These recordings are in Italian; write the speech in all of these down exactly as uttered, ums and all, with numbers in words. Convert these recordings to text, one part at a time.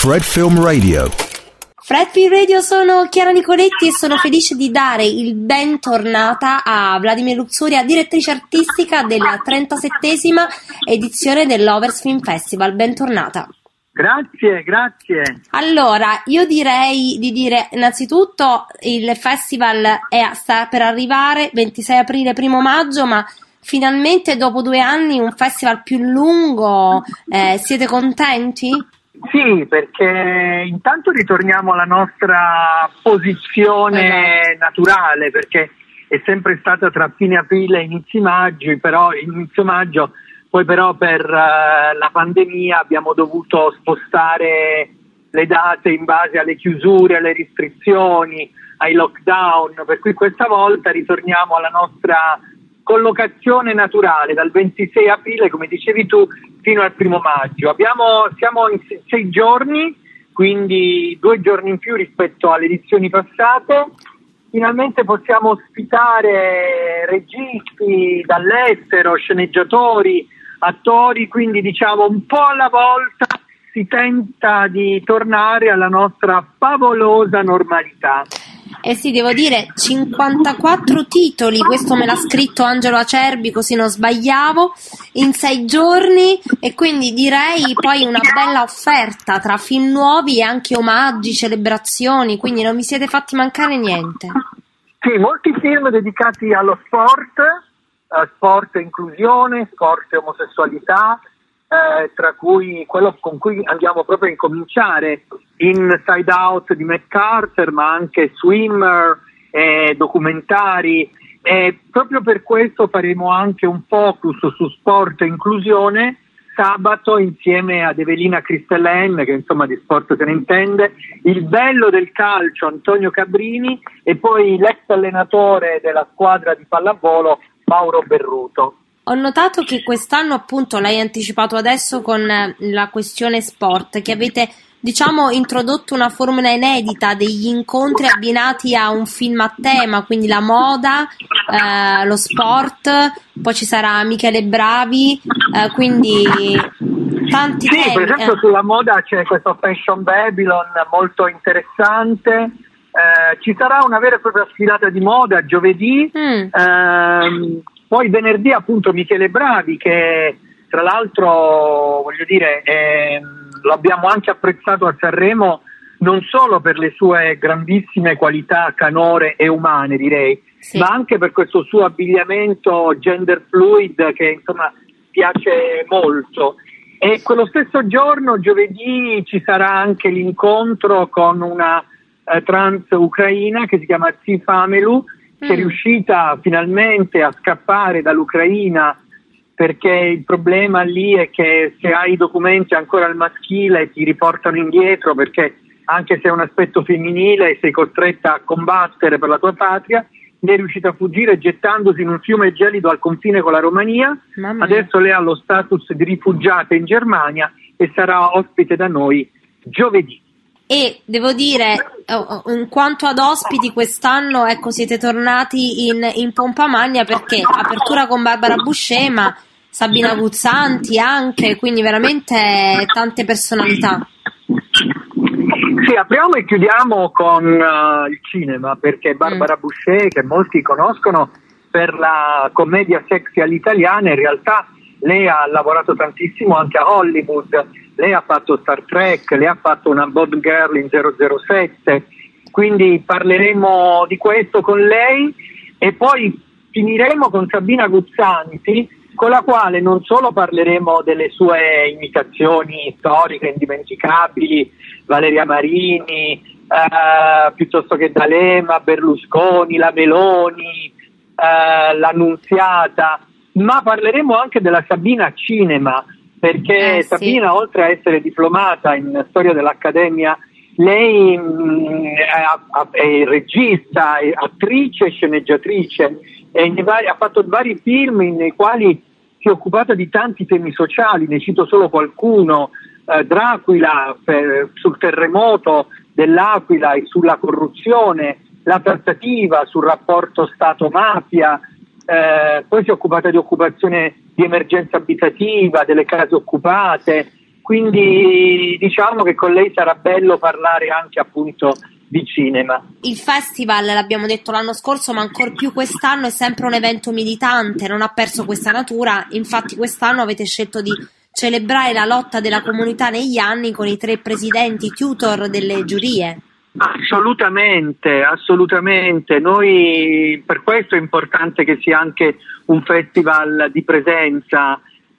Fred Film Radio. Fred Film Radio, sono Chiara Nicoletti e sono felice di dare il bentornata a Vladimir Luxuria, direttrice artistica della trentasettesima edizione dell'Overs Film Festival. Bentornata. Grazie, grazie. Allora, io direi di dire innanzitutto il festival è, sta per arrivare ventisei aprile, primo maggio, ma finalmente dopo due anni un festival più lungo, eh, siete contenti? Sì, perché intanto ritorniamo alla nostra posizione esatto. naturale, perché è sempre stata tra fine aprile e inizio maggio, però inizio maggio, poi però per uh, la pandemia abbiamo dovuto spostare le date in base alle chiusure, alle restrizioni, ai lockdown, per cui questa volta ritorniamo alla nostra collocazione naturale dal ventisei aprile, come dicevi tu, fino al primo maggio. Abbiamo, siamo in sei giorni, quindi due giorni in più rispetto alle edizioni passate. Finalmente possiamo ospitare registi dall'estero, sceneggiatori, attori, quindi diciamo un po' alla volta si tenta di tornare alla nostra favolosa normalità. Eh sì, devo dire, cinquantaquattro titoli, questo me l'ha scritto Angelo Acerbi, così non sbagliavo, in sei giorni, e quindi direi poi una bella offerta tra film nuovi e anche omaggi, celebrazioni, quindi non vi siete fatti mancare niente. Sì, molti film dedicati allo sport, uh, sport e inclusione, sport e omosessualità, eh, tra cui quello con cui andiamo proprio a incominciare, Inside Out di Matt Carter, ma anche Swimmer, eh, documentari, e proprio per questo faremo anche un focus su sport e inclusione sabato insieme ad Evelina Cristellen, che insomma di sport se ne intende, il bello del calcio Antonio Cabrini e poi l'ex allenatore della squadra di pallavolo Mauro Berruto. Ho notato che quest'anno, appunto, l'hai anticipato adesso con la questione sport, che avete, diciamo, introdotto una formula inedita degli incontri abbinati a un film a tema, quindi la moda, eh, lo sport, poi ci sarà Michele Bravi, eh, quindi tanti sì, temi. Per esempio eh. sulla moda c'è questo Fashion Babylon molto interessante, eh, ci sarà una vera e propria sfilata di moda giovedì, mm. ehm, poi venerdì appunto Michele Bravi, che tra l'altro voglio dire eh, lo abbiamo anche apprezzato a Sanremo non solo per le sue grandissime qualità canore e umane, direi, sì. ma anche per questo suo abbigliamento gender fluid che insomma piace molto. E quello stesso giorno, giovedì, ci sarà anche l'incontro con una eh, trans ucraina che si chiama Tsifa Amelu, che è riuscita finalmente a scappare dall'Ucraina, perché il problema lì è che se hai i documenti ancora al maschile ti riportano indietro, perché anche se è un aspetto femminile sei costretta a combattere per la tua patria. Lei è riuscita a fuggire gettandosi in un fiume gelido al confine con la Romania. Adesso lei ha lo status di rifugiata in Germania e sarà ospite da noi giovedì. E devo dire, in quanto ad ospiti, quest'anno ecco siete tornati in, in pompa magna, perché apertura con Barbara Boucher, ma Sabina Guzzanti anche, quindi veramente tante personalità. Sì, apriamo e chiudiamo con uh, il cinema, perché Barbara mm. Boucher, che molti conoscono per la commedia sexy all'italiana, in realtà lei ha lavorato tantissimo anche a Hollywood. Lei ha fatto Star Trek, lei ha fatto una Bond Girl in zero zero sette, quindi parleremo di questo con lei e poi finiremo con Sabina Guzzanti, con la quale non solo parleremo delle sue imitazioni storiche indimenticabili, Valeria Marini, eh, piuttosto che D'Alema, Berlusconi, la Meloni, eh, l'Annunziata, ma parleremo anche della Sabina Cinema, perché eh, Sabina, sì. oltre a essere diplomata in storia dell'Accademia, lei mh, è, è regista, è attrice e sceneggiatrice, e vari, ha fatto vari film nei quali si è occupata di tanti temi sociali, ne cito solo qualcuno, eh, Dracula per, sul terremoto dell'Aquila e sulla corruzione, La trattativa sul rapporto Stato-mafia, eh, poi si è occupata di occupazione di emergenza abitativa, delle case occupate, quindi diciamo che con lei sarà bello parlare anche appunto di cinema. Il festival, l'abbiamo detto l'anno scorso, ma ancor più quest'anno, è sempre un evento militante, non ha perso questa natura. Infatti quest'anno avete scelto di celebrare la lotta della comunità negli anni con i tre presidenti tutor delle giurie. Assolutamente, assolutamente. Noi, per questo è importante che sia anche un festival di presenza,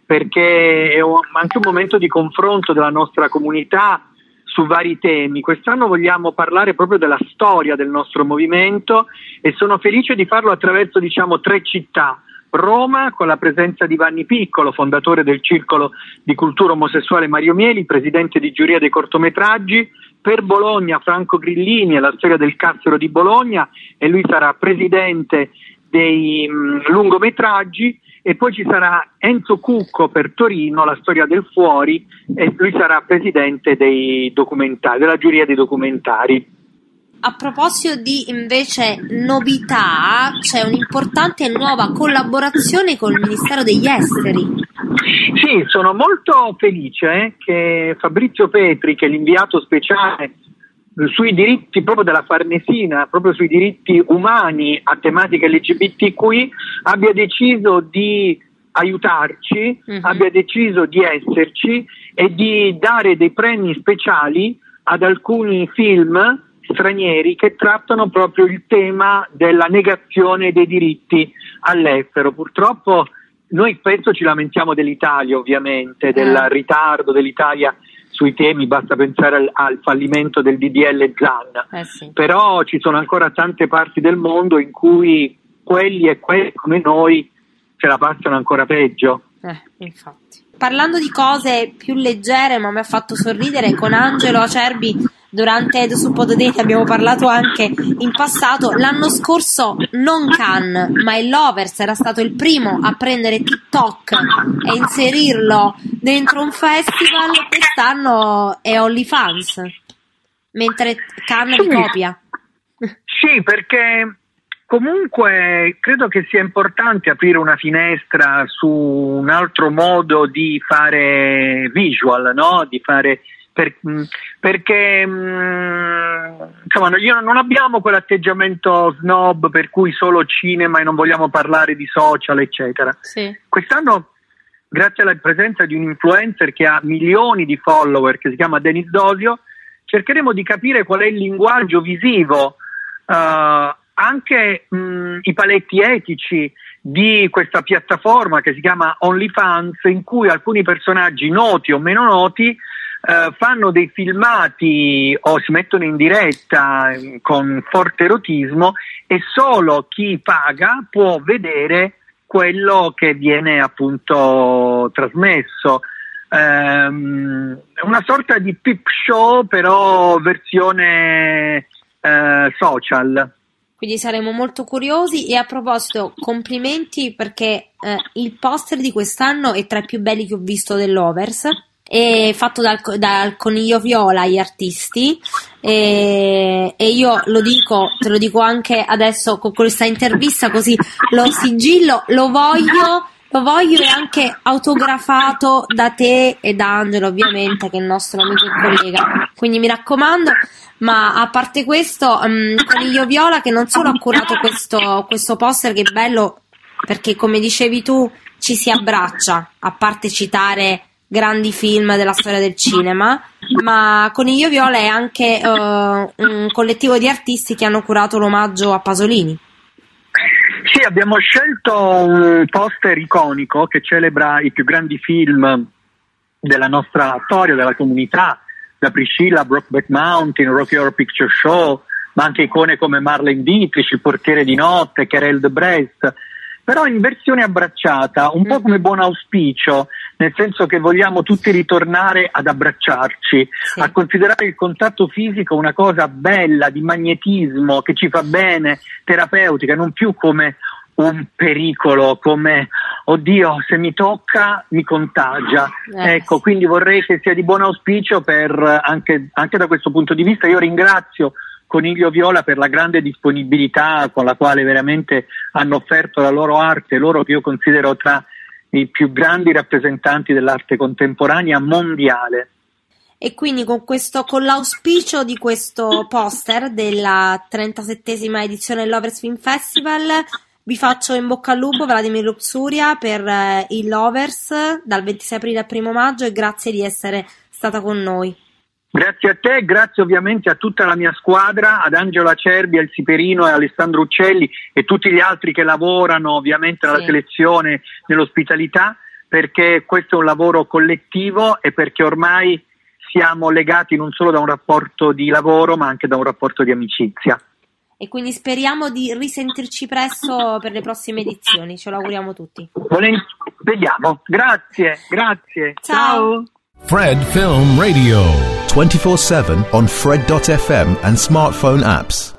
perché è anche un momento di confronto della nostra comunità su vari temi. Quest'anno vogliamo parlare proprio della storia del nostro movimento e sono felice di farlo attraverso, diciamo, tre città. Roma, con la presenza di Vanni Piccolo, fondatore del Circolo di Cultura Omosessuale Mario Mieli, presidente di giuria dei cortometraggi. Per Bologna, Franco Grillini e la storia del Cassero di Bologna, e lui sarà presidente dei mh, lungometraggi. E poi ci sarà Enzo Cucco per Torino, la storia del fuori, e lui sarà presidente dei documentari, della giuria dei documentari. A proposito di invece novità, c'è un'importante nuova collaborazione con il Ministero degli Esteri. Sì, sono molto felice eh, che Fabrizio Petri, che è l'inviato speciale sui diritti proprio della Farnesina, proprio sui diritti umani a tematiche L G B T Q I, abbia deciso di aiutarci, uh-huh. abbia deciso di esserci e di dare dei premi speciali ad alcuni film stranieri che trattano proprio il tema della negazione dei diritti all'estero. Purtroppo noi spesso ci lamentiamo dell'Italia, ovviamente, del uh-huh. ritardo dell'Italia sui temi, basta pensare al, al fallimento del D D L Zan, eh sì. Però ci sono ancora tante parti del mondo in cui quelli e quelli come noi ce la passano ancora peggio. Eh, infatti. Parlando di cose più leggere, ma mi ha fatto sorridere, con Angelo Acerbi durante Ed su Pododate abbiamo parlato anche in passato. L'anno scorso non Cannes, ma il Lovers era stato il primo a prendere TikTok e inserirlo dentro un festival. Quest'anno è OnlyFans, mentre Cannes sì. li copia. Sì, perché comunque credo che sia importante aprire una finestra su un altro modo di fare visual, no? Di fare per, perché insomma io non abbiamo quell'atteggiamento snob per cui solo cinema e non vogliamo parlare di social, eccetera. Sì. Quest'anno, grazie alla presenza di un influencer che ha milioni di follower, che si chiama Denis Dosio, cercheremo di capire qual è il linguaggio visivo, uh, anche mh, i paletti etici di questa piattaforma che si chiama OnlyFans, in cui alcuni personaggi noti o meno noti eh, fanno dei filmati o si mettono in diretta eh, con forte erotismo, e solo chi paga può vedere quello che viene appunto trasmesso. Ehm, una sorta di peep show, però versione eh, social. Quindi saremo molto curiosi. E a proposito, complimenti, perché eh, il poster di quest'anno è tra i più belli che ho visto dell'Overs, è fatto dal, dal Coniglio Viola, gli artisti, e, e io lo dico, te lo dico anche adesso con questa intervista, così lo sigillo, lo voglio lo voglio e anche autografato da te e da Angelo, ovviamente, che è il nostro amico e collega, quindi mi raccomando. Ma a parte questo, um, Coniglio Viola, che non solo ha curato questo, questo poster, che è bello perché, come dicevi tu, ci si abbraccia, a parte citare grandi film della storia del cinema, ma Coniglio Viola è anche uh, un collettivo di artisti che hanno curato l'omaggio a Pasolini. Sì, abbiamo scelto un poster iconico che celebra i più grandi film della nostra storia, della comunità, da Priscilla, Brokeback Mountain, Rocky Horror Picture Show, ma anche icone come Marlene Dietrich, Il portiere di notte, Karel de Brest, però in versione abbracciata, un po' come Buon Auspicio, nel senso che vogliamo tutti ritornare ad abbracciarci, sì. a considerare il contatto fisico una cosa bella, di magnetismo, che ci fa bene, terapeutica, non più come un pericolo, come oddio, se mi tocca mi contagia. Eh. Ecco, quindi vorrei che sia di buon auspicio per anche, anche da questo punto di vista. Io ringrazio Coniglio Viola per la grande disponibilità con la quale veramente hanno offerto la loro arte, loro che io considero tra i più grandi rappresentanti dell'arte contemporanea mondiale. E quindi con questo, con l'auspicio di questo poster della trentasettesima edizione del Lovers Film Festival, vi faccio in bocca al lupo, Vladimir Luxuria, per eh, il Lovers dal ventisei aprile al primo maggio, e grazie di essere stata con noi. Grazie a te, grazie ovviamente a tutta la mia squadra, ad Angelo Acerbi, al Siperino e Alessandro Uccelli e tutti gli altri che lavorano ovviamente nella sì. selezione, nell'ospitalità, perché questo è un lavoro collettivo e perché ormai siamo legati non solo da un rapporto di lavoro ma anche da un rapporto di amicizia. E quindi speriamo di risentirci presto per le prossime edizioni, ce lo auguriamo tutti. Vediamo, grazie, grazie. Ciao. Ciao. Fred Film Radio, twenty-four seven on Fred dot f m and smartphone apps.